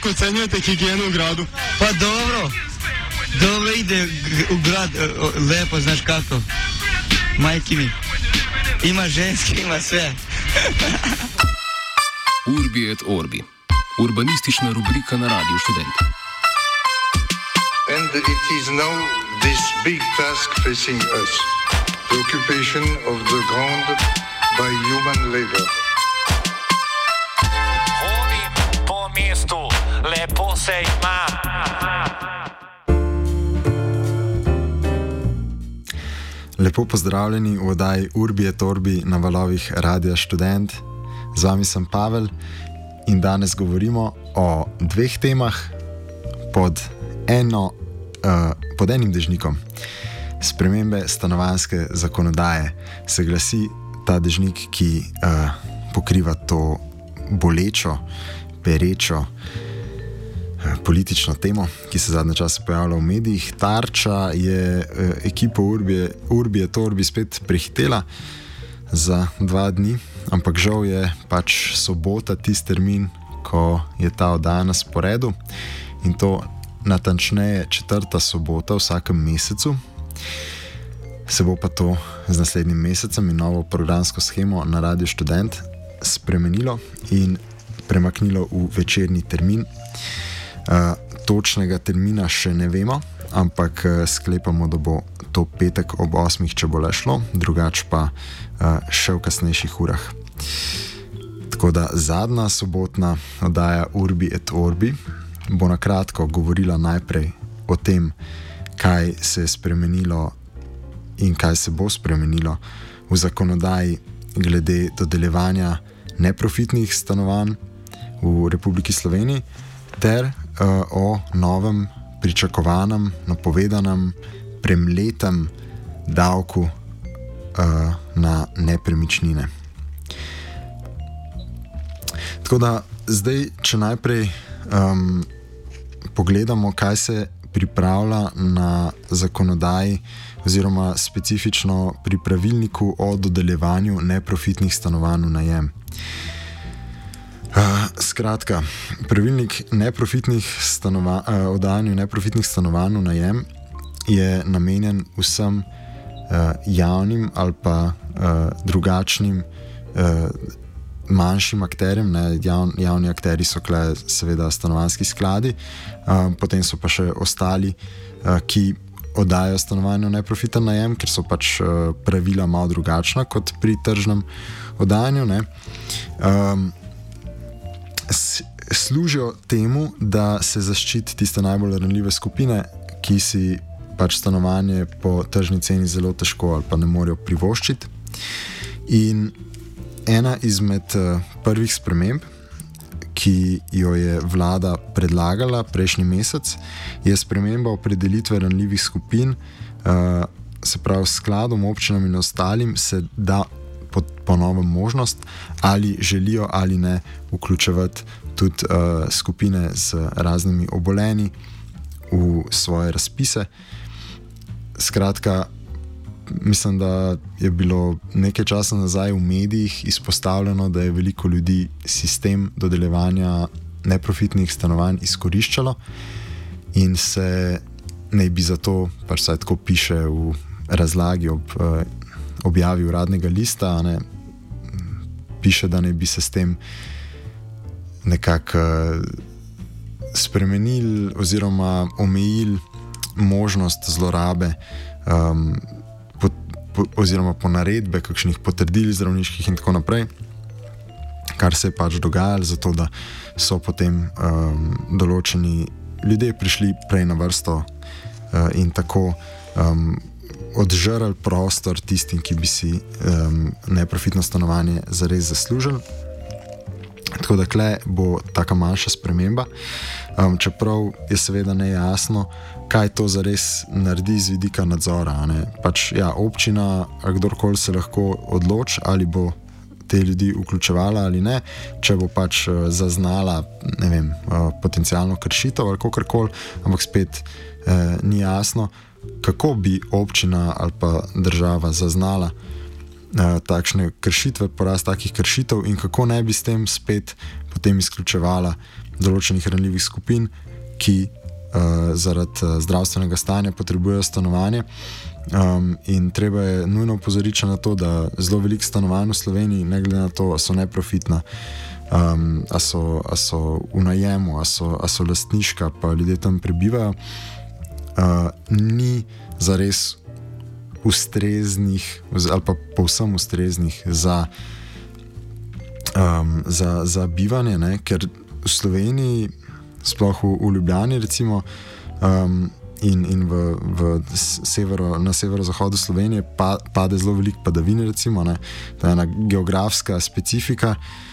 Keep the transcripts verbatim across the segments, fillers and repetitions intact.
kako ocenjujete higieno v gradu? Pa dobro, dobro ide v grad, lepo, znaš kako. Majki mi, ima ženski, ima sve. Urbi et Orbi, urbanistična rubrika na Radiu Študent. And it is now this big task facing us, the occupation of the ground by human labor. Hodim po mestu, lepo se ima. Lepo pozdravljeni v oddaji Urbi et Orbi na valovih Radia Študent. Z vami sem Pavel in danes govorimo o dveh temah pod, eno, uh, pod enim dežnikom. Spremembe stanovanjske zakonodaje se glasi ta dežnik, ki uh, pokriva to bolečo, perečo uh, politično temo, ki se zadnje čase pojavlja v medijih. Tarča je uh, ekipo Urbi, Urbi et Orbi spet prehitela za dva dni, ampak žal je pač sobota tisti termin, ko je ta oddaja na sporedu, in to natančneje četrta sobota v vsakem mesecu. Se bo pa to z naslednjim mesecem in novo programsko shemo na Radiu Študent spremenilo in premaknilo v večerni termin. Uh, točnega termina še ne vemo, ampak uh, sklepamo, da bo to petek ob osmih, če bo le šlo, drugače pa uh, še v kasnejših urah. Tako da zadnja sobotna oddaja Urbi et Orbi bo na kratko govorila najprej o tem, kaj se je spremenilo in kaj se bo spremenilo v zakonodaji glede dodeljevanja neprofitnih stanovanj v Republiki Sloveniji ter uh, o novem, pričakovanem, napovedanem, premletem davku uh, na nepremičnine. Tako da zdaj, če najprej um, pogledamo, kaj se pripravlja na zakonodaji oziroma specifično pri pravilniku o dodeljevanju neprofitnih stanovanj v najem. Uh, skratka, pravilnik neprofitnih stanova, uh, o dajanju neprofitnih stanovanj v najem je namenjen vsem uh, javnim ali pa uh, drugačnim uh, manjšim akterjem. Ne, jav, javni akteri so kle seveda stanovanjski skladi, uh, potem so pa še ostali, uh, ki oddajajo stanovanje v neprofiten najem, ker so pač uh, pravila malo drugačna kot pri tržnem oddajanju. Ne. Um, s, služijo temu, da se zaščiti tiste najbolj ranljive skupine, ki si pač stanovanje po tržni ceni zelo težko ali pa ne morejo privoščiti. In ena izmed uh, prvih sprememb, ki jo je vlada predlagala prejšnji mesec, je sprememba opredelitve ranljivih skupin, uh, se pravi skladom, občinam in ostalim se da po, po novem možnost, ali želijo ali ne vključevati tudi uh, skupine z raznimi obolenji v svoje razpise. Skratka, mislim, da je bilo nekaj časa nazaj v medijih izpostavljeno, da je veliko ljudi sistem dodeljevanja neprofitnih stanovanj izkoriščalo in se naj bi zato, pač saj tako piše v razlagi ob eh, objavi uradnega lista, ne, piše, da naj bi se s tem nekako eh, spremenili oziroma omejili možnost zlorabe um, oziroma po naredbe kakšnih potrdil zdravniških in tako naprej, kar se je pač dogajalo, zato da so potem um, določeni ljudje prišli prej na vrsto uh, in tako um, odžrali prostor tistim, ki bi si um, neprofitno stanovanje zares zaslužili. Tako da kle bo taka manjša sprememba, um, čeprav je seveda nejasno, kaj to zares naredi z vidika nadzora. Ne? Pač ja, občina, kdorkoli se lahko odloči, ali bo te ljudi vključevala ali ne, če bo pač uh, zaznala, ne vem, uh, potencialno kršitev ali kakorkoli, ampak spet uh, ni jasno, kako bi občina ali pa država zaznala uh, takšne kršitve, porast takih kršitev in kako ne bi s tem spet potem izključevala določenih ranljivih skupin, ki uh, zaradi uh, zdravstvenega stanja potrebujejo stanovanje. Um, in treba je nujno opozoriti na to, da zelo veliko stanovanj v Sloveniji, ne glede na to, a so neprofitna, um, a, so, a so v najemu, a so, a so lastniška, pa ljudje tam prebivajo, uh, ni zares ustreznih ali pa povsem ustreznih za, um, za, za bivanje, ne? Ker v Sloveniji, sploh v, v Ljubljani recimo, um, in, in v, v severo, na severozahodu Slovenije pa, pade zelo veliko padavin, recimo, ne? To je ena geografska specifika,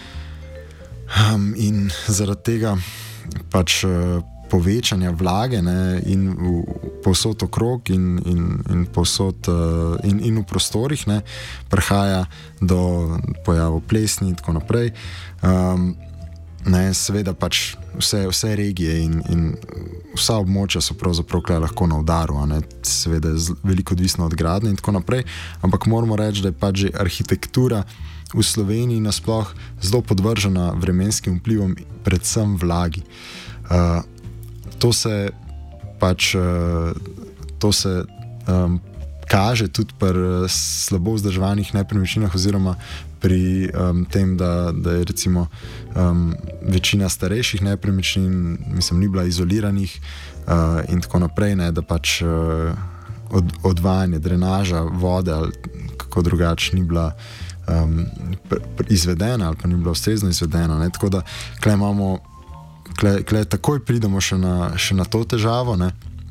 um, in zaradi tega pač uh, povečanja vlage, ne, in v, povsod okrog in, in, in, povsod, uh, in, in v prostorih, ne, prihaja do pojavov plesni in tako naprej. Um, ne, seveda pač vse, vse regije in, in vsa območja so pravzaprav lahko na udaru, ne, seveda je veliko odvisno od gradnje in tako naprej, ampak moramo reči, da je pač že arhitektura v Sloveniji nasploh zelo podvržena vremenskim vplivom, predvsem vlagi. Uh, To se pač to se um, kaže tudi pri slabo vzdrževanih nepremičninah, oziroma pri um, tem, da, da je recimo um, večina starejših nepremičnin, mislim, ni bila izoliranih uh, in tako naprej, ne, da pač uh, od, odvajanje, drenaža vode ali kako drugače ni bila um, pr, pr, izvedena ali pa ni bila ustrezno izvedena. Ne, tako da tukaj imamo Kle, kle, takoj pridemo še na, še na to težavo, ne?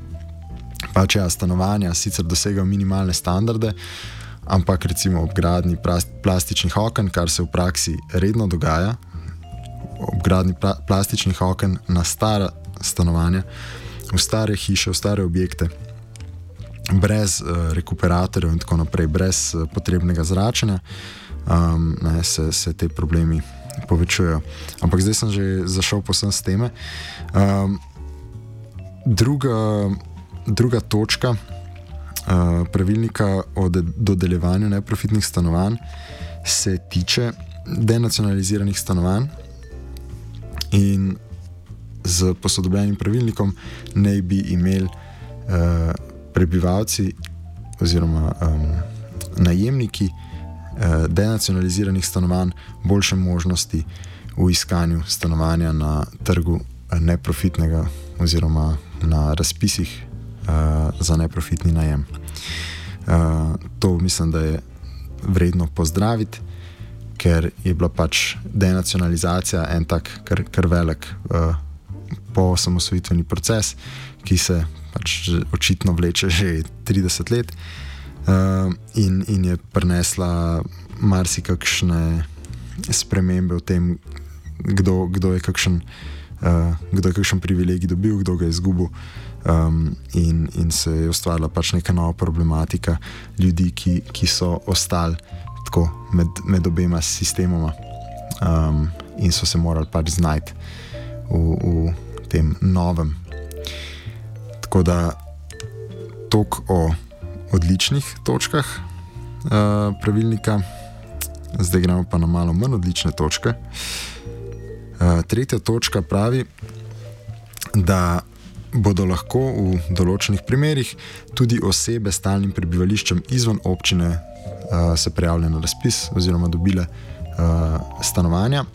Pač ja, stanovanja sicer dosegajo minimalne standarde, ampak recimo ob gradnji plastičnih oken, kar se v praksi redno dogaja, ob gradnji pla, plastičnih oken na stara stanovanja, v stare hiše, v stare objekte, brez uh, rekuperatorjev in tako naprej, brez uh, potrebnega zračenja, um, ne, se, se te problemi povečujejo. Ampak zdaj sem že zašel posem s teme. Um, druga, druga točka uh, pravilnika o de- dodeljevanju neprofitnih stanovanj se tiče denacionaliziranih stanovanj in z posodobljenim pravilnikom naj bi imeli uh, prebivalci oziroma um, najemniki denacionaliziranih stanovanj boljše možnosti v iskanju stanovanja na trgu neprofitnega oziroma na razpisih uh, za neprofitni najem. Uh, to mislim, da je vredno pozdraviti, ker je bila pač denacionalizacija en tak kar, kar velik uh, poosamosvojitveni proces, ki se pač očitno vleče že trideset let. Uh, in, in je prinesla marsikakšne spremembe v tem, kdo, kdo, je kakšen, uh, kdo je kakšen privilegij dobil, kdo ga je izgubil, um, in, in se je ustvarila pač neka nova problematika ljudi, ki, ki so ostali tako med, med obema sistemoma, um, in so se morali pač znajti v, v tem novem. Tako da toliko o odličnih točkah uh, pravilnika, zdaj gremo pa na malo manj odlične točke. Uh, tretja točka pravi, da bodo lahko v določenih primerih tudi osebe s stalnim prebivališčem izven občine uh, se prijavile na razpis oziroma dobile uh, stanovanja.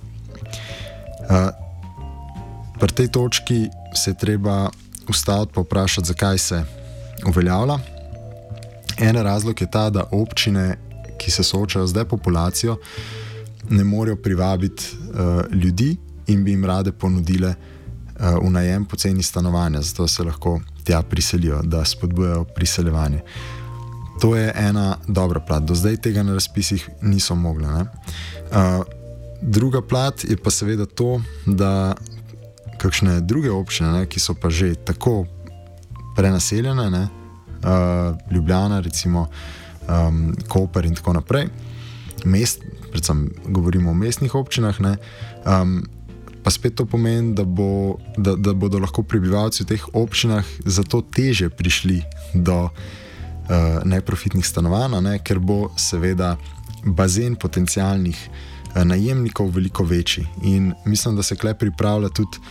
Uh, pri tej točki se je treba ustaviti pa vprašati, zakaj se uveljavlja. En razlog je ta, da občine, ki se soočajo z depopulacijo, ne morejo privabiti uh, ljudi in bi jim rade ponudile uh, v najem poceni stanovanja, zato se lahko tja priselijo, da spodbujajo priseljevanje. To je ena dobra plat. Do zdaj tega na razpisih niso mogle. Ne? Uh, druga plat je pa seveda to, da kakšne druge občine, ne, ki so pa že tako prenaseljene, ne, Uh, Ljubljana, recimo um, Koper in tako naprej, mest, predvsem govorimo o mestnih občinah, ne, um, pa spet to pomeni, da, bo, da, da bodo lahko prebivalci v teh občinah zato teže prišli do uh, neprofitnih stanovanj, ne, ker bo seveda bazen potencialnih uh, najemnikov veliko večji. In mislim, da se kle pripravlja tudi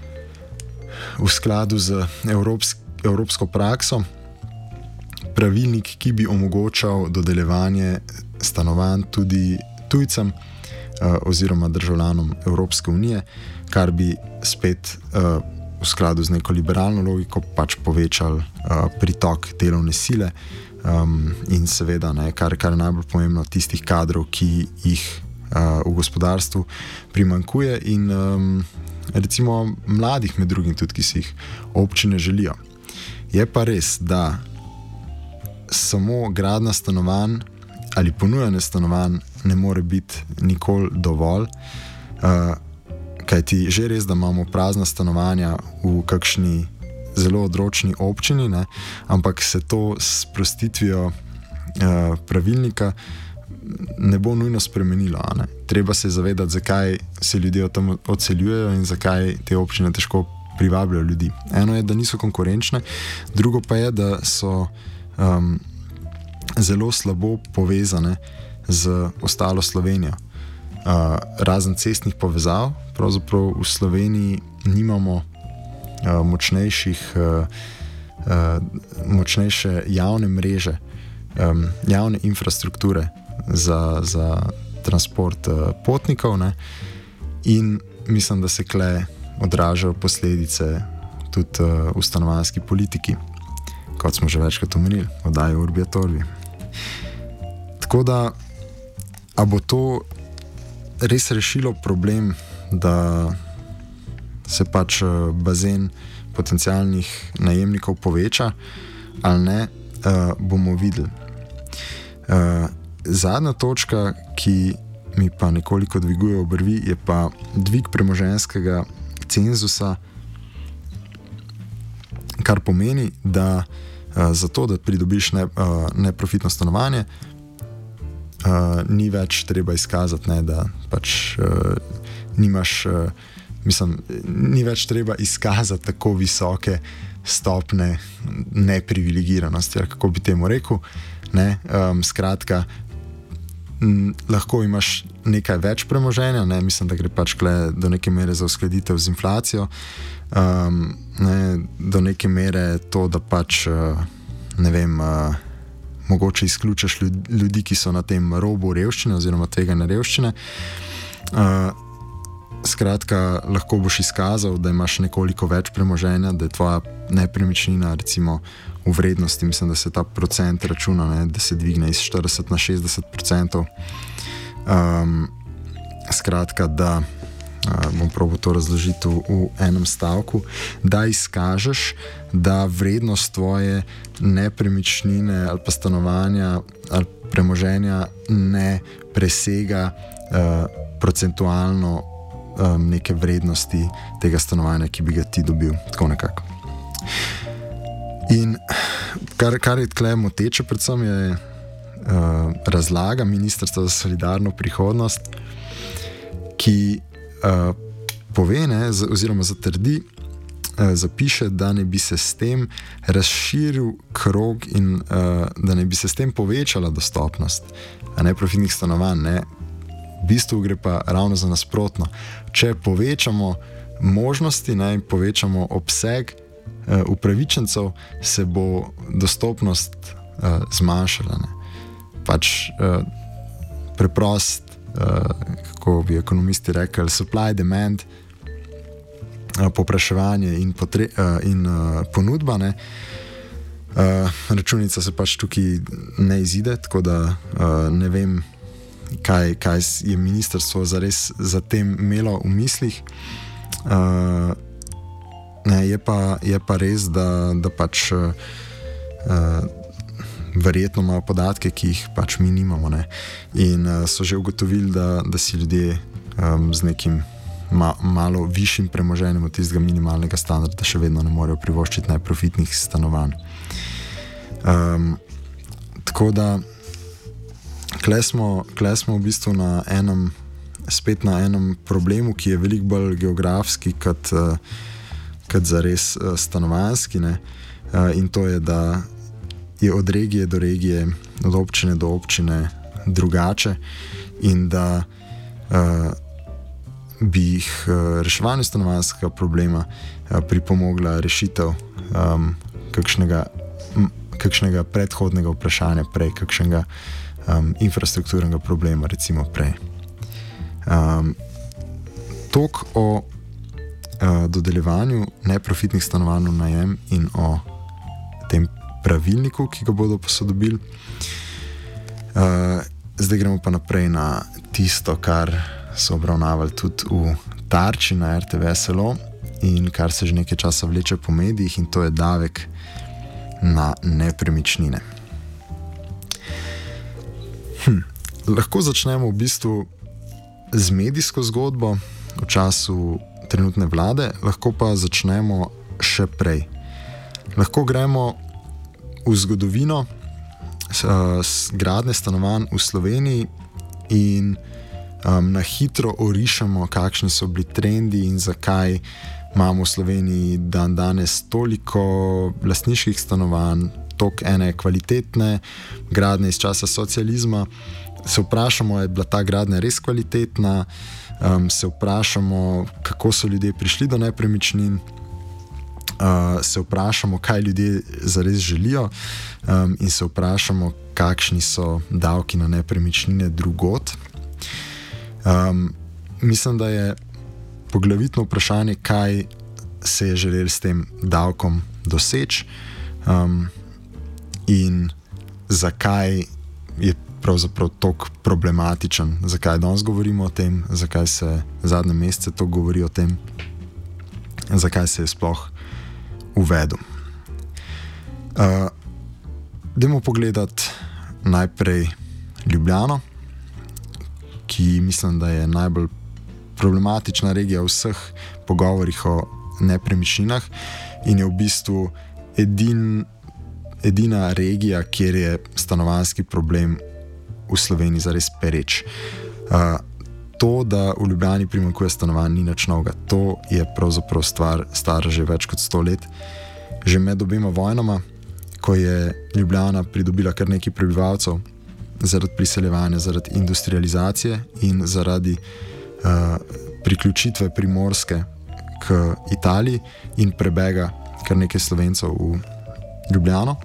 v skladu z evropsk, evropsko prakso pravilnik, ki bi omogočal dodeljevanje stanovanj tudi tujcem uh, oziroma državljanom Evropske unije, kar bi spet uh, v skladu z neko liberalno logiko pač povečal uh, pritok delovne sile um, in seveda, ne, kar, kar je najbolj pomembno, tistih kadrov, ki jih uh, v gospodarstvu primanjkuje in um, recimo mladih med drugim tudi, ki si jih občine želijo. Je pa res, da samo gradnja stanovanj ali ponujanje stanovanj ne more biti nikoli dovolj, uh, kajti že res, da imamo prazna stanovanja v kakšni zelo odročni občini, ne, ampak se to s sprostitvijo uh, pravilnika ne bo nujno spremenilo. Ne. Treba se zavedati, zakaj se ljudje tam odseljujejo in zakaj te občine težko privabljajo ljudi. Eno je, da niso konkurenčne, drugo pa je, da so um, zelo slabo povezane z ostalo Slovenijo. Uh, razen cestnih povezav, pravzaprav v Sloveniji nimamo uh, močnejših, uh, uh, močnejše javne mreže, um, javne infrastrukture za, za transport uh, potnikov, ne? In mislim, da se kle odražajo posledice tudi uh, v stanovanjski politiki, kot smo že večkrat omenili, oddaje Urbi et Orbi. Tako da, a bo to res rešilo problem, da se pač bazen potencialnih najemnikov poveča ali ne, uh, bomo videli. Uh, zadnja točka, ki mi pa nekoliko dviguje obrvi, je pa dvig premoženjskega cenzusa, kar pomeni, da uh, zato, da pridobiš ne, uh, neprofitno stanovanje, Uh, ni več treba izkazati, ne, da pač uh, nimaš, uh, mislim, ni več treba izkazati tako visoke stopne neprivilegiranosti, ali kako bi temu rekel. Ne, um, skratka, m, lahko imaš nekaj več premoženja, ne, mislim, da gre pač do neke mere za uskladitev z inflacijo, um, ne, do neke mere to, da pač, uh, ne vem, uh, mogoče izključiš ljudi, ki so na tem robu revščine oziroma tvegane revščine. Uh, skratka, lahko boš izkazal, da imaš nekoliko več premoženja, da je tvoja nepremičnina recimo v vrednosti, mislim, da se ta procent računa, ne, da se dvigne iz štirideset na šestdeset procentov. Um, skratka, da uh, bom probal to razložiti v, v enem stavku, da izkažeš, da vrednost tvoje nepremičnine ali pa stanovanja ali premoženja ne presega uh, procentualno um, neke vrednosti tega stanovanja, ki bi ga ti dobil, tako nekako. In kar, kar je tle moteče predvsem je uh, razlaga Ministrstva za solidarno prihodnost, ki uh, pove, ne, z, oziroma zatrdi, uh, zapiše, da ne bi se s tem razširil krog in uh, da ne bi se s tem povečala dostopnost neprofitnih stanovanj. Ne. V bistvu gre pa ravno za nasprotno. Če povečamo možnosti, ne, in povečamo obseg uh, upravičencev, se bo dostopnost uh, zmanjšala. Ne. Pač uh, preprost, uh, kako bi ekonomisti rekli, supply, demand, uh, popraševanje in, potre, uh, in uh, ponudba. Ne. Uh, računica se pač tukaj ne izide, tako da uh, ne vem, kaj, kaj je ministrstvo zares za tem imelo v mislih. Uh, ne, je, pa, je pa res, da, da pač uh, verjetno imajo podatke, ki jih pač mi nimamo. Ne? In uh, so že ugotovili, da, da si ljudje um, z nekim ma, malo višjim premoženjem od tistega minimalnega standarda še vedno ne morejo privoščiti neprofitnih stanovanj. Um, tako da Kle smo, kle smo v bistvu na enem, spet na enem problemu, ki je veliko bolj geografski, kot, kot zares stanovanjski. Ne? In to je, da je od regije do regije, od občine do občine drugače in da uh, bi jih uh, reševanju stanovanjskega problema uh, pripomogla rešitev um, kakšnega, m, kakšnega predhodnega vprašanja prej, kakšnega um, infrastrukturnega problema recimo prej. Um, Tok o uh, dodeljevanju neprofitnih stanovanj v najem in o tem pravilniku, ki ga bodo posodobili. Uh, zdaj gremo pa naprej na tisto, kar so obravnavali tudi v Tarči na R T V S L O in kar se že nekaj časa vleče po medijih, in to je davek na nepremičnine. Hm. Lahko začnemo v bistvu z medijsko zgodbo v času trenutne vlade, lahko pa začnemo še prej. Lahko gremo v zgodovino s gradnje stanovanj v Sloveniji in um, na hitro orišemo, kakšni so bili trendi in zakaj imamo v Sloveniji dan danes toliko lastniških stanovanj, toliko ene kvalitetne gradnje iz časa socializma. Se vprašamo, je bila ta gradnja res kvalitetna, um, se vprašamo, kako so ljudje prišli do nepremičnin, uh, se vprašamo, kaj ljudje zares želijo, um, in se vprašamo, kakšni so davki na nepremičnine drugod. Um, mislim, da je poglavitno vprašanje, kaj se je želel s tem davkom doseči, um, in zakaj je pravzaprav tako problematičen, zakaj danes govorimo o tem, zakaj se zadnje mesece to govori o tem, zakaj se je sploh uvedel. Uh, Dajmo pogledati najprej Ljubljano, ki mislim, da je najbolj problematična regija v vseh pogovorih o nepremičninah in je v bistvu edin, edina regija, kjer je stanovanjski problem v Sloveniji zares pereč. Uh, to, da v Ljubljani primanjkuje stanovanj, ni nič novega. To je pravzaprav stvar stara že več kot sto let. Že med obema vojnama, ko je Ljubljana pridobila kar nekaj prebivalcev zaradi priseljevanja, zaradi industrializacije in zaradi uh, priključitve Primorske k Italiji in prebega kar nekaj Slovencev v Ljubljano,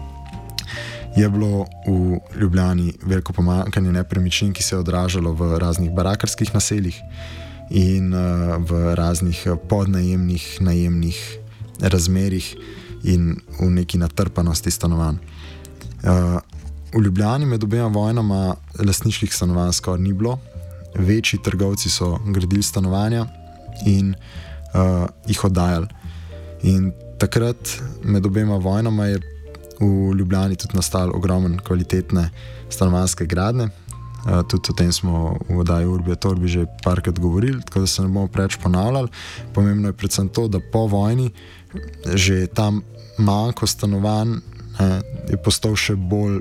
je bilo v Ljubljani veliko pomanjkanje nepremičnin, ki se je odražalo v raznih barakarskih naseljih in uh, v raznih podnajemnih, najemnih razmerih in v neki natrpanosti stanovanj. Uh, v Ljubljani med obema vojnama lastniških stanovanj skoraj ni bilo. Večji trgovci so gradili stanovanja in uh, jih oddajali. In takrat med obema vojnama je v Ljubljani tudi nastalo ogromno kvalitetne stanovanjske gradnje. Uh, tudi o tem smo v oddaji Urbi et Orbi že parkrat govorili, tako da se ne bomo preveč ponavljali. Pomembno je predvsem to, da po vojni že tam manjko stanovanj eh, je postal še bolj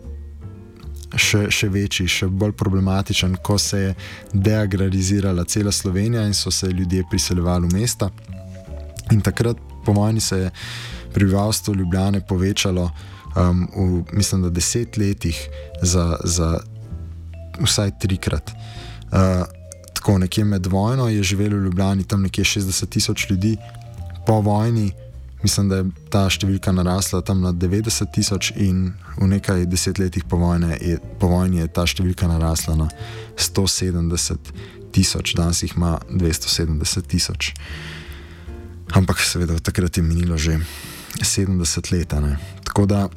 še, še večji, še bolj problematičen, ko se je deagrarizirala cela Slovenija in so se ljudje priseljevali v mesta. In takrat po vojni se je prebivalstvo Ljubljane povečalo um, v, mislim, da deset letih za, za vsaj trikrat. Uh, tako nekje med vojno je živelo v Ljubljani tam nekje šestdeset tisoč ljudi, po vojni mislim, da je ta številka narasla tam na devetdeset tisoč in v nekaj desetletjih po, je, po vojni je ta številka narasla na sto sedemdeset tisoč, danes jih ima dvesto sedemdeset tisoč. Ampak seveda takrat je minilo že sedemdeset let. Ne? Tako da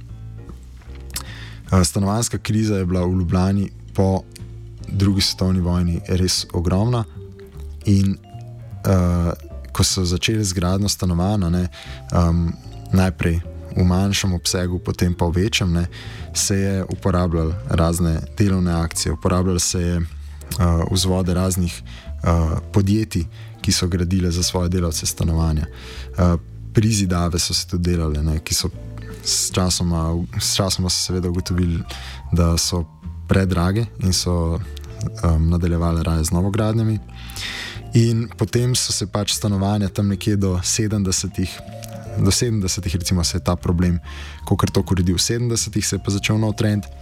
stanovanjska kriza je bila v Ljubljani po drugi svetovni vojni res ogromna in uh, ko so začeli z gradnjo stanovanja, ne, um, najprej v manjšem obsegu, potem pa v večjem, ne, se je uporabljalo razne delovne akcije, uporabljalo se je uh, vzvode raznih uh, podjetij, ki so gradile za svoje delavce stanovanja. Uh, prizidave so se tudi delale, ne, ki so s časoma, s časoma so seveda ugotovili, da so predrage in so um, nadaljevali raje z novogradnjami. In potem so se pač stanovanja tam nekje do sedemdesetih, do sedemdesetih recimo se je ta problem, kolikor to uredil v sedemdesetih, se je pa začel nov trend,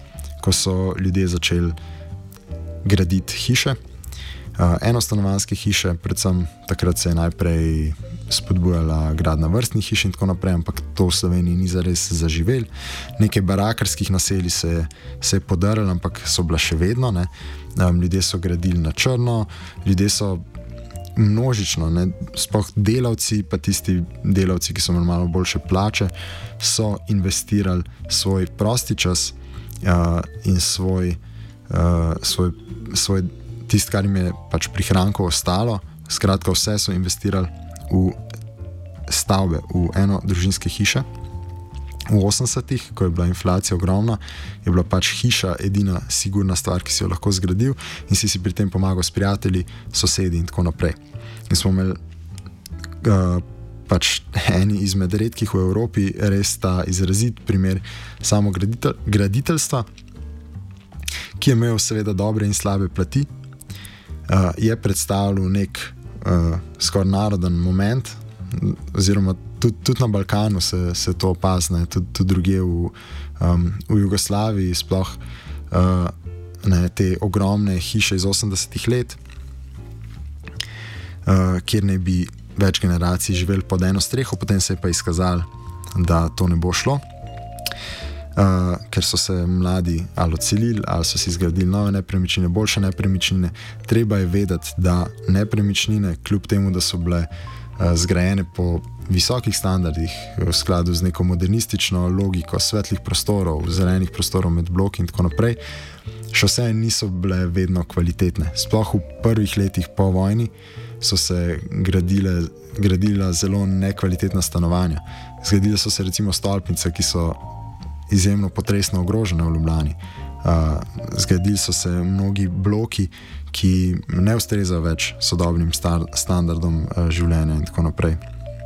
ko so ljudje začeli graditi hiše. Uh, enostanovanjske hiše, predvsem takrat se je najprej spodbujala gradnja vrstnih hiš in tako naprej, ampak to v Sloveniji ni zares zaživelo. Nekaj barakarskih naselij se, se je podarilo, ampak so bila še vedno. Um, ljudje so gradili na črno, ljudje so množično, ne, sploh delavci, pa tisti delavci, ki so imeli malo boljše plače, so investirali svoj prosti čas uh, in svoj, uh, svoj, svoj tisto, kar jim je pač prihrankov ostalo. Skratka, vse so investirali v stavbe, v eno družinske hiše. V osemdesetih, ko je bila inflacija ogromna, je bila pač hiša edina sigurna stvar, ki si jo lahko zgradil in si si pri tem pomagal s prijatelji, sosedi in tako naprej. In smo imeli uh, pač eni izmed redkih v Evropi res ta izrazit primer samo graditelj, graditeljstva, ki je imel seveda dobre in slabe plati. Uh, je predstavljal nek uh, skoraj naroden moment, oziroma tudi, tudi na Balkanu se, se to opazne, tudi, tudi drugje v, um, v Jugoslaviji, sploh uh, ne, te ogromne hiše iz osemdesetih let, uh, kjer ne bi več generacij živeli pod eno streho, potem se je pa izkazalo, da to ne bo šlo. Uh, ker so se mladi ali odselili, ali so si zgradili nove nepremičnine, boljše nepremičnine. Treba je vedeti, da nepremičnine, kljub temu, da so bile uh, zgrajene po visokih standardih, v skladu z neko modernistično logiko svetlih prostorov, zelenih prostorov med bloki in tako naprej, še vse niso bile vedno kvalitetne. Sploh v prvih letih po vojni so se gradile, gradila zelo nekvalitetna stanovanja. Zgradile so se recimo stolpnice, ki so izjemno potresno ogrožene v Ljubljani. Uh, zgradili so se mnogi bloki, ki ne ustrezajo več sodobnim star, standardom uh, življenja in tako naprej.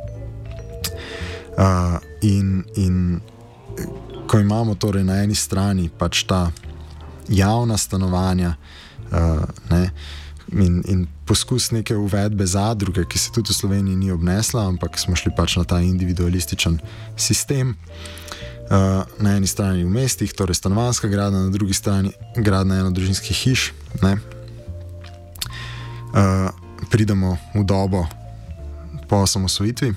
Uh, in, in ko imamo torej na eni strani pač ta javna stanovanja uh, ne, in, in poskus neke uvedbe zadruge, ki se tudi v Sloveniji ni obnesla, ampak smo šli pač na ta individualističen sistem. Uh, na eni strani v mestih, torej stanovanjska gradnja, na drugi strani gradnja enodružinskih hiš. Ne? Uh, pridemo v dobo po osamosvojitvi,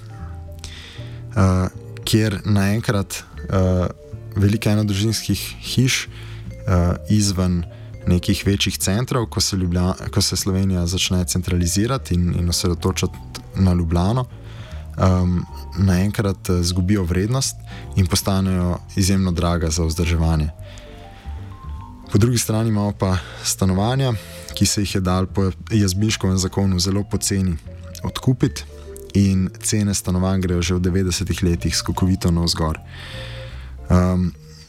uh, kjer naenkrat uh, veliko enodružinskih hiš uh, izven nekih večjih centrov, ko se, Ljubljana, ko se Slovenija začne centralizirati in, in osredotočati na Ljubljano, Um, naenkrat zgubijo vrednost in postanejo izjemno draga za vzdrževanje. Po drugi strani imamo pa stanovanja, ki se jih je dal po Jazbinškovem zakonu zelo poceni odkupiti in cene stanovanj grejo že v devetdesetih letih skokovito navzgor. Um,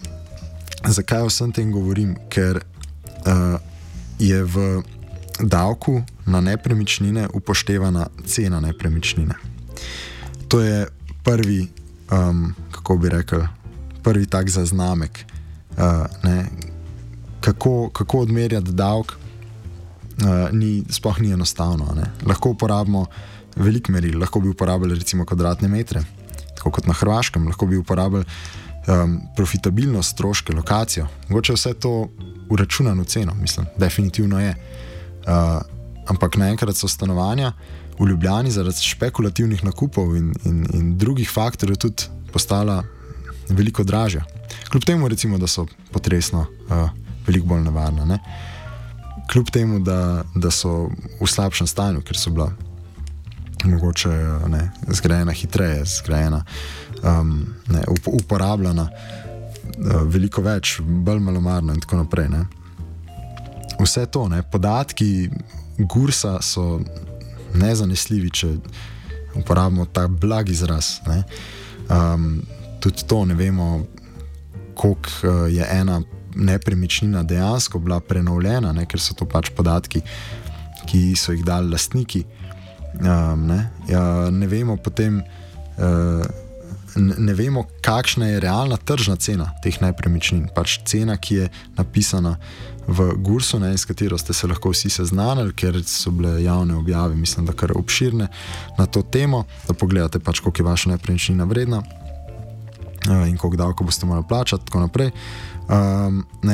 zakaj vsem tem govorim? Ker uh, je v davku na nepremičnine upoštevana cena nepremičnine. To je prvi, um, kako bi rekel, prvi tak zaznamek, uh, ne, kako, kako odmerjati davek, uh, ni, sploh ni enostavno. Ne. Lahko uporabimo veliko meril, lahko bi uporabili recimo kvadratne metre, tako kot na Hrvaškem, lahko bi uporabili um, profitabilnost, stroške, lokacijo. Mogoče vse to uračunano ceno, mislim, definitivno je. Uh, ampak naenkrat so stanovanja v Ljubljani zaradi špekulativnih nakupov in, in, in drugih faktorjev tudi postala veliko dražja. Kljub temu, recimo, da so potresno uh, veliko bolj nevarna. Ne? Kljub temu, da, da so v slabšem stanju, ker so bila mogoče ne, zgrajena hitreje, zgrajena, um, ne, up, uporabljena uh, veliko več, bolj malomarno in tako naprej. Ne? Vse to, ne, podatki Gursa so nezanesljivi, če uporabimo ta blag izraz. Ne. Um, tudi to ne vemo, koliko je ena nepremičnina dejansko bila prenovljena, ne, ker so to pač podatki, ki so jih dali lastniki. Um, ne. Ja, ne vemo potem, uh, ne, ne vemo, kakšna je realna tržna cena teh nepremičnin. Pač cena, ki je napisana v Gursu, ne, s katero ste se lahko vsi seznanili, ker so bile javne objave, mislim, da kar obširne na to temo, da pogledate pač, koliko je vaša nepremičnina vredna uh, in koliko davko boste morali plačati, tako naprej. Um, ne,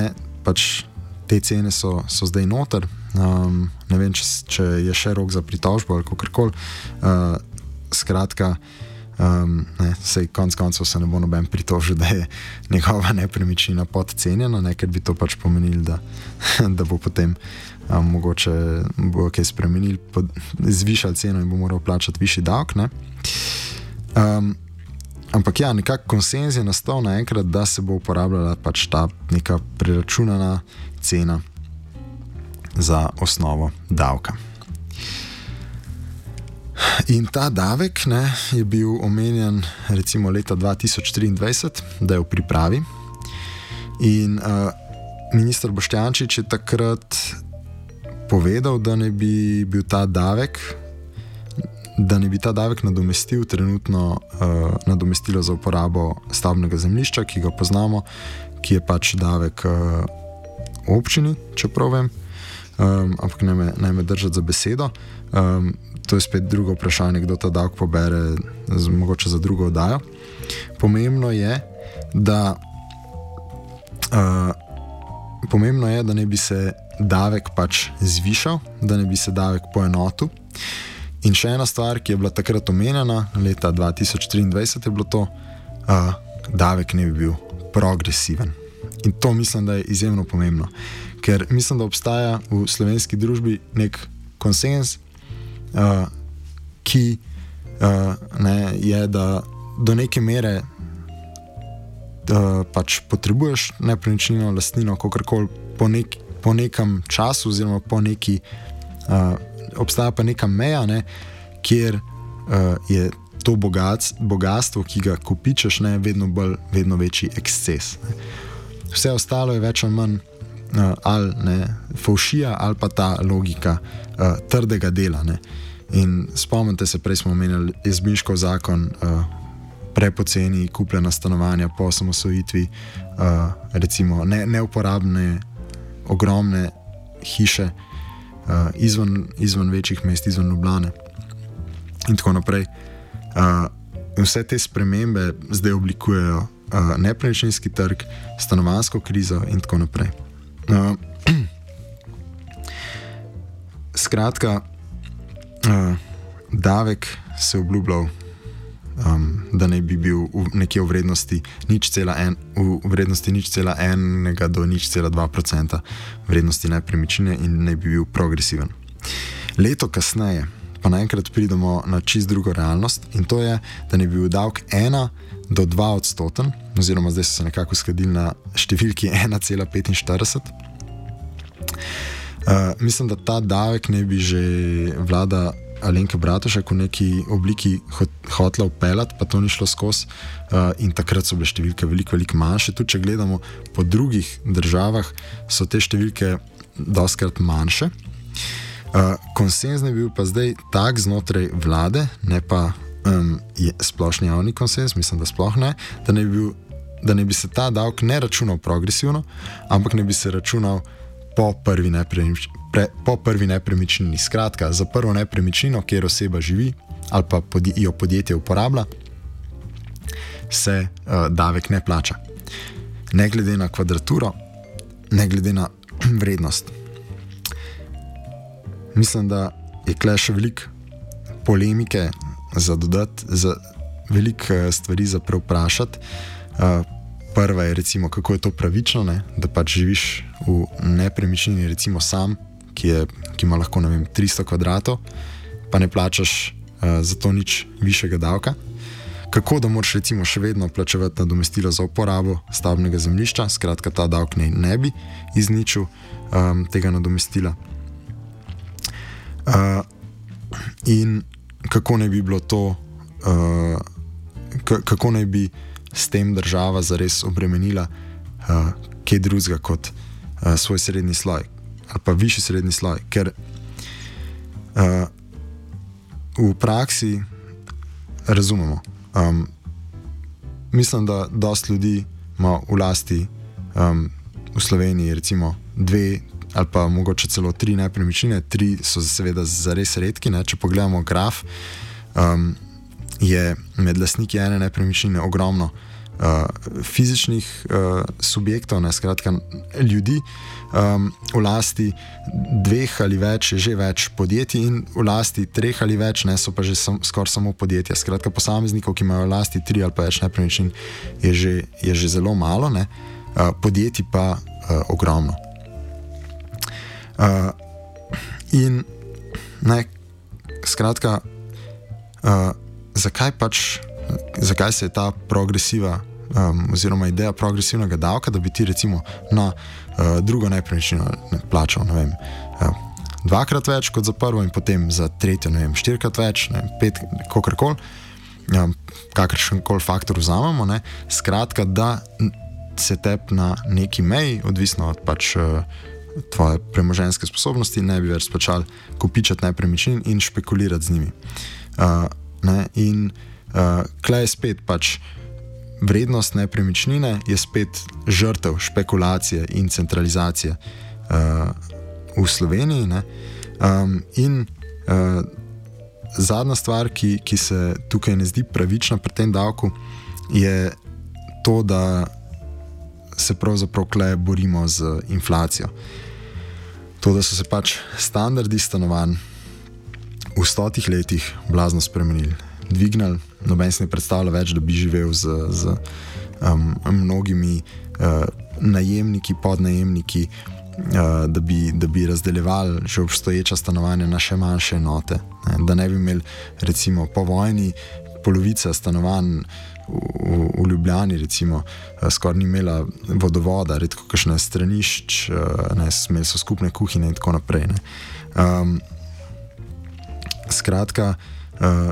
pač te cene so, so zdaj noter. Um, ne vem, če, če je še rok za pritožbo ali kakorkoli. Uh, skratka, um, ne, sej konc koncev se ne bo noben pritožil, da je njegova nepremičnina podcenjena, ne, ker bi to pač pomenili, da, da bo potem um, mogoče bo kaj spremenili, pod, zvišali ceno in bo moral plačati višji davek. Um, ampak ja, nekako konsenz je nastal naenkrat, da se bo uporabljala pač ta neka preračunana cena za osnovo davka. In ta davek, ne, je bil omenjen recimo leta dva tisoč triindvajset, da je v pripravi. In uh, minister Boštjančič je takrat povedal, da ne bi bil ta davek, da ne bi ta davek nadomestil trenutno uh, nadomestilo za uporabo stavbnega zemljišča, ki ga poznamo, ki je pač davek uh, občini, čeprav vem, um, ampak ne me, ne me držati za besedo. Um, to je spet drugo vprašanje, kdo ta davek pobere, z, mogoče za drugo oddajo. Pomembno je, da uh, pomembno je, da ne bi se davek pač zvišal, da ne bi se davek poenotil. In še ena stvar, ki je bila takrat omenjena, leta dva tisoč triindvajset je bilo to, uh, davek ne bi bil progresiven. In to mislim, da je izjemno pomembno, ker mislim, da obstaja v slovenski družbi nek konsens, uh, ki uh, ne, je, da do neke mere uh, pač potrebuješ nepremičnino, lastnino, kakorkoli po, nek, po nekem času oziroma po neki uh, obstaja pa neka meja, ne, kjer uh, je to bogat, bogatstvo, ki ga kopičeš, ne, vedno bolj, vedno večji eksces. Ne. Vse ostalo je več ali manj uh, ali ne, fovšija ali pa ta logika uh, trdega dela. Ne. In spomnite se, prej smo omenjali Jazbinškov zakon, uh, prepoceni kupljena stanovanja po osamosvojitvi, uh, recimo ne, neuporabne, ogromne hiše, Uh, izven, izven večjih mest, izven Ljubljane in tako naprej. Uh, in vse te spremembe zdaj oblikujejo uh, nepremičninski trg, stanovanjsko krizo in tako naprej. Uh, skratka, uh, davek se je obljubljal, um, da ne bi bil v nekje v vrednosti nič cela en, v vrednosti nič cela enega do nič cela dva procenta vrednosti nepremičnine in ne bi bil progresiven. Leto kasneje pa naenkrat pridemo na čist drugo realnost in to je, da ne bi bil davek ena do dva odstoten, oziroma zdaj so se nekako uskladili na številki ena cela petinštirideset. Uh, mislim, da ta davek ne bi že vlada Alenke Bratušek v neki obliki hotela upeljati, pa to ni šlo skozi uh, in takrat so bile številke veliko, veliko manjše. Tudi če gledamo po drugih državah, so te številke dostkrat manjše. Uh, konsens ne bi bil pa zdaj tak znotraj vlade, ne pa um, je splošni javni konsens, mislim, da sploh ne, da ne bi, bil, da ne bi se ta davek ne računal progresivno, ampak ne bi se računal po prvi nepremičnini. Pre, po prvi nepremičnini. Skratka, za prvo nepremičnino, kjer oseba živi ali pa podje, jo podjetje uporablja, se uh, davek ne plača. Ne glede na kvadraturo, ne glede na vrednost. Mislim, da je kle še veliko polemike za dodati, za veliko stvari za preuprašati. Uh, prva je recimo, kako je to pravično, ne? Da pač živiš v nepremičnini recimo sam, Ki, je, ki ima lahko, ne vem, tristo kvadratov, pa ne plačaš uh, za to nič višjega davka. Kako da moraš recimo še vedno plačevati nadomestilo za uporabo stavbnega zemljišča, skratka ta davek ne, ne bi izničil um, tega nadomestila. Uh, in kako ne bi bilo to, uh, k- kako ne bi s tem država zares obremenila uh, kaj drugega kot uh, svoj srednji sloj ali pa višji srednji sloj, ker uh, v praksi razumemo. Um, mislim, da dosti ljudi ima v lasti um, v Sloveniji recimo dve ali pa mogoče celo tri nepremičnine, tri so seveda zares redki, ne? Če pogledamo graf, um, je med lastniki ene nepremičnine ogromno uh, fizičnih uh, subjektov, ne, skratka ljudi, um, v lasti dveh ali več, je že več podjetij in v lasti treh ali več, ne, so pa že sam, skoraj samo podjetja. Skratka, posameznikov, ki imajo v lasti tri ali pa več nepremičnin, je že, je že zelo malo, ne, uh, podjetij pa uh, ogromno. Uh, in ne, skratka, uh, zakaj pač, zakaj se je ta progresiva um, oziroma ideja progresivnega davka, da bi ti recimo na uh, drugo nepremičnino ne, plačal, ne vem, uh, dvakrat več kot za prvo in potem za tretjo, ne vem, štirikrat več, ne vem, pet, kakorkoli, um, kakršenkoli faktor vzamemo, ne, skratka, da se tep na neki meji, odvisno od pač uh, tvoje premoženjske sposobnosti, ne bi več splačal kupičati nepremičnin in špekulirati z njimi. Uh, ne, in uh, klej spet pač vrednost nepremičnine je spet žrtev špekulacije in centralizacije uh, v Sloveniji. Ne? Um, in uh, zadnja stvar, ki, ki se tukaj ne zdi pravična pri tem davku, je to, da se pravzaprav klej borimo z inflacijo. To, da so se pač standardi stanovanj v stotih letih blazno spremenili, dvignili, noben si ne predstavlja več, da bi živel z, z um, mnogimi uh, najemniki, podnajemniki, uh, da, bi, da bi razdeljevali že obstoječa stanovanja na še manjše enote, ne? Da ne bi imeli recimo po vojni polovica stanovanj v, v Ljubljani recimo uh, skoraj ni imela vodovoda, redko kakšne stranišč, uh, ne, imeli so skupne kuhine in tako naprej. Ne? Um, skratka, uh,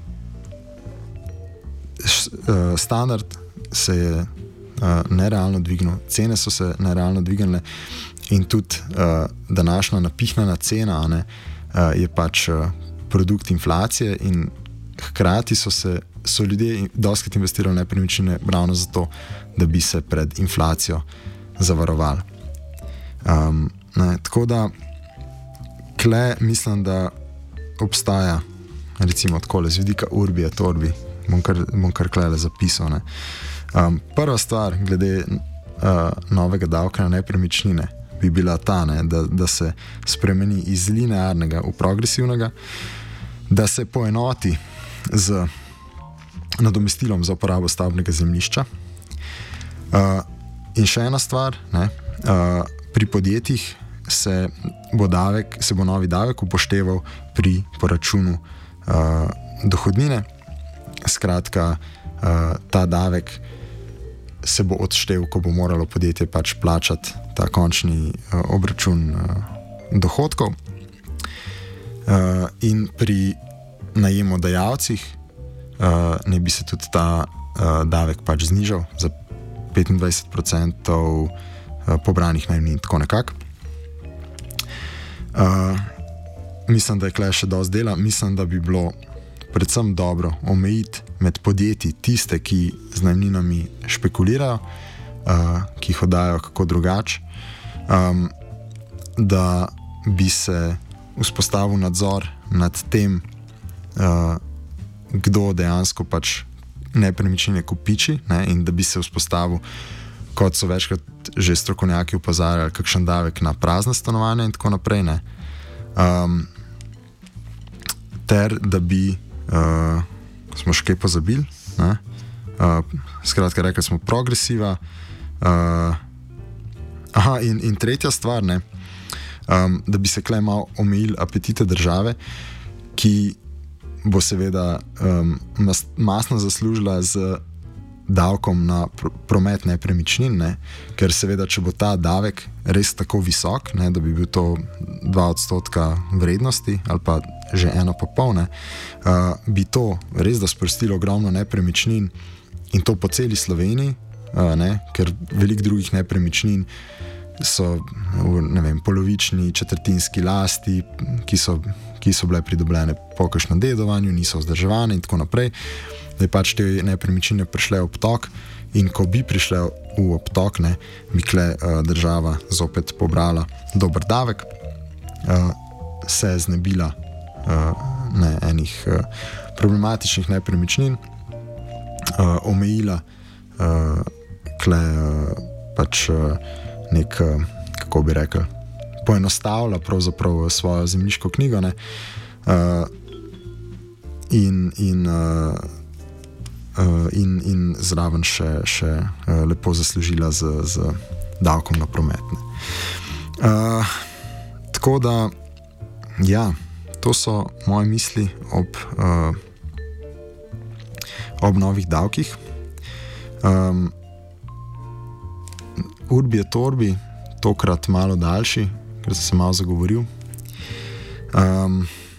standard se je uh, nerealno dvignil, cene so se nerealno dvignile in tudi uh, današnja napihnjena cena ne, uh, je pač uh, produkt inflacije in hkrati so se so ljudje dostikrat investirali v nepremičnine ravno zato, da bi se pred inflacijo zavarovali. Um, ne, tako da kle mislim, da obstaja recimo takole z vidika urbi et orbi, bom kar, bom kar klele zapisal. Ne. Um, prva stvar glede uh, novega davka na nepremičnine bi bila ta, ne, da, da se spremeni iz linearnega v progresivnega, da se poenoti z nadomestilom za uporabo stavbnega zemljišča. Uh, in še ena stvar, ne, uh, pri podjetjih se bo, davek, se bo novi davek upošteval pri poračunu uh, dohodnine. Skratka, uh, ta davek se bo odštel, ko bo moralo podjetje pač plačati ta končni uh, obračun uh, dohodkov. Uh, in pri najemodajalcih uh, ne bi se tudi ta uh, davek pač znižal za petindvajset procentov uh, pobranih najemnin, tako nekako. Uh, mislim, da je klej še dosti dela, mislim, da bi bilo predvsem dobro omejiti med podjetji tiste, ki z najemninami špekulirajo, uh, ki jih oddajo kako drugače, um, da bi se vzpostavil nadzor nad tem, uh, kdo dejansko pač nepremičnine kupiči, ne, in da bi se vzpostavil, kot so večkrat že strokovnjaki opozarjali, kakšen davek na prazna stanovanja in tako naprej. Ne. Um, ter da bi Uh, smo še kaj pozabili. Uh, skratka, rekli smo progresiva. Uh, aha, in, in tretja stvar, ne, um, da bi se klej malo omejili apetite države, ki bo seveda um, mas, masno zaslužila z davkom na pr promet nepremičnin, ne, ker seveda, če bo ta davek res tako visok, ne, da bi bil to dva odstotka vrednosti ali pa že eno pa pol, ne, uh, bi to res da sprostilo ogromno nepremičnin in to po celi Sloveniji, uh, ne, ker veliko drugih nepremičnin so v ne vem, polovični, četrtinski lasti, ki so, ki so bile pridobljene po kakšnem dedovanju, niso vzdrževane in tako naprej, da je pač te nepremičnine prišle v obtok in ko bi prišle v obtok, ne, bi kle uh, država zopet pobrala dober davek, uh, se znebila Uh, ne, enih uh, problematičnih nepremičnin, uh, omejila uh, uh, kle, uh, pač uh, nek, uh, kako bi rekel, poenostavlja pravzaprav svojo zemljiško knjigo, ne, uh, in, in, uh, uh, in, in zraven še, še uh, lepo zaslužila z, z davkom na promet. Ne. Uh, tako da, ja, to so moje misli ob, uh, ob novih davkih. Um, Urbi et Orbi, tokrat malo daljši, ker sem se malo zagovoril. Um,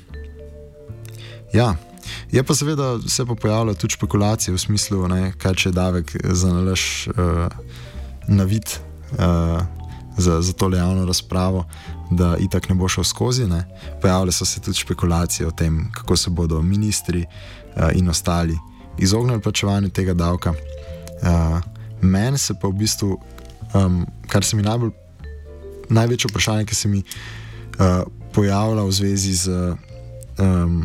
ja, je pa seveda se pa pojavljajo tudi špekulacije v smislu, ne, kaj če je davek za nalaž uh, navit uh, za, za tole javno razpravo, da itak ne bo šel skozi. Ne. Pojavljajo so se tudi špekulacije o tem, kako se bodo ministri uh, in ostali izognili plačevanju tega davka. Uh, meni se pa v bistvu, um, kar se mi najbolj, največje vprašanje, ki se mi uh, pojavlja v zvezi z um,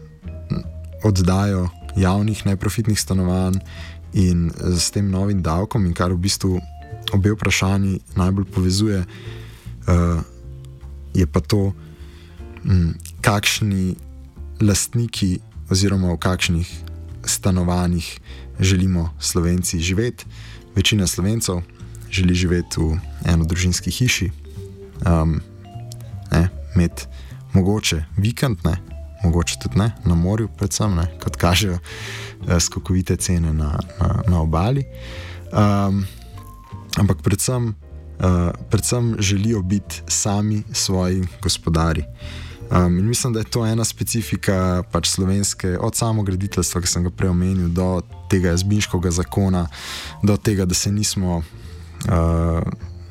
oddajo javnih neprofitnih stanovanj in s tem novim davkom, in kar v bistvu obe vprašanji najbolj povezuje, uh, je pa to, um, kakšni lastniki oziroma v kakšnih stanovanjih želimo Slovenci živeti. Večina Slovencev želi živeti v enodružinski hiši, um, ne, imeti mogoče vikend, ne, mogoče tudi ne, na morju, predvsem, ne, kot kažejo eh, skokovite cene na, na, na obali. Um, ampak predvsem, uh, predvsem želijo biti sami svoji gospodari. Um, in mislim, da je to ena specifika pač slovenske, od samograditeljstva, ki sem ga prej omenil, do tega Jazbinškega zakona, do tega, da se nismo uh,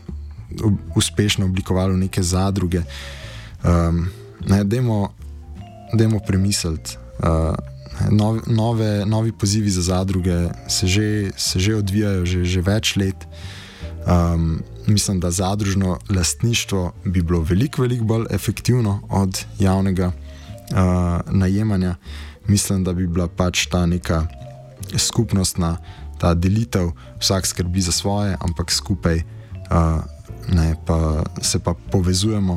uspešno oblikovali v neke zadruge. Um, ne, dajmo, dajmo premisliti. Uh, nove, nove, novi pozivi za zadruge se že, se že odvijajo že, že več let. Um, mislim, da zadružno lastništvo bi bilo veliko, veliko bolj efektivno od javnega uh, najemanja. Mislim, da bi bila pač ta neka skupnostna, ta delitev, vsak skrbi za svoje, ampak skupaj uh, ne, pa, se pa povezujemo,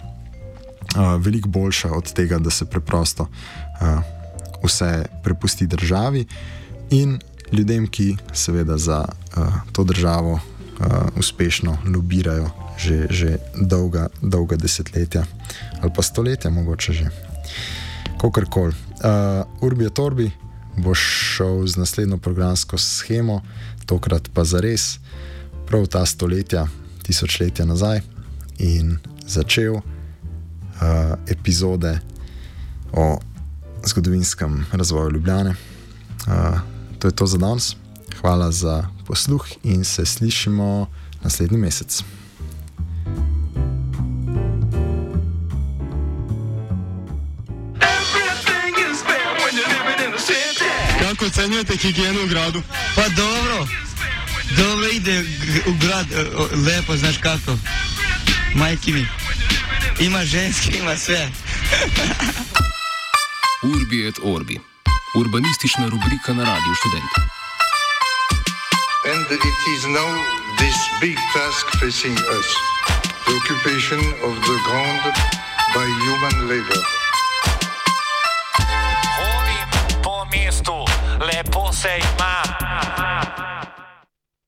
uh, veliko boljša od tega, da se preprosto uh, vse prepusti državi in ljudem, ki seveda za uh, to državo Uh, uspešno lobirajo že, že dolga, dolga desetletja ali pa stoletja, mogoče že. Kakorkoli. Uh, Urbi et Orbi bo šel z naslednjo programsko shemo, tokrat pa zares, prav ta stoletja, tisočletja nazaj, in začel uh, epizode o zgodovinskem razvoju Ljubljane. Uh, to je to za danes. Hvala za posluh in se slišimo naslednji mesec. Kako ocenjujete higieno v gradu? Pa dobro, dobro ide v grad, lepo, znaš kako, majki mi. Ima ženski, ima sve. Urbi et Orbi. Urbanistična rubrika na Radiu Študent. And it is now this big task facing us, the occupation of the ground by human labor.